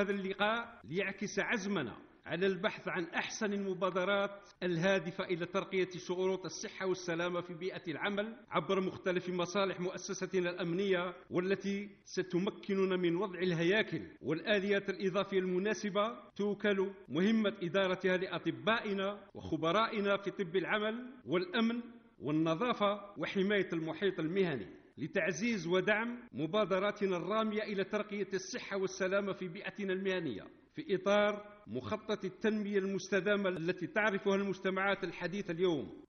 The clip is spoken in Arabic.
هذا اللقاء ليعكس عزمنا على البحث عن أحسن المبادرات الهادفة إلى ترقية شروط الصحة والسلامة في بيئة العمل عبر مختلف مصالح مؤسستنا الأمنية، والتي ستمكننا من وضع الهياكل والآليات الإضافية المناسبة توكل مهمة إدارتها لأطبائنا وخبرائنا في طب العمل والأمن والنظافة وحماية المحيط المهني، لتعزيز ودعم مبادراتنا الرامية إلى ترقية الصحة والسلامة في بيئتنا المهنية في إطار مخطط التنمية المستدامة التي تعرفها المجتمعات الحديثة اليوم.